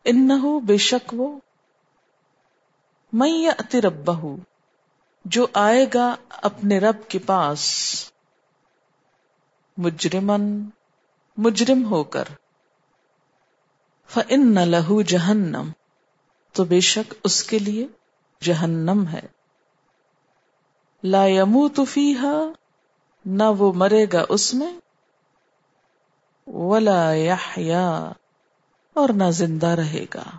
इन्नहु बेशक वो, मन यअति रब्बहु जो आएगा अपने रब के पास, मुजरिमन मुजरिम होकर, फइन्न लहू जहन्नम तो बेशक उसके लिए जहन्नम है, ला यमूतु फीहा न वो मरेगा उसमें, वला यहया और न जिंदा रहेगा।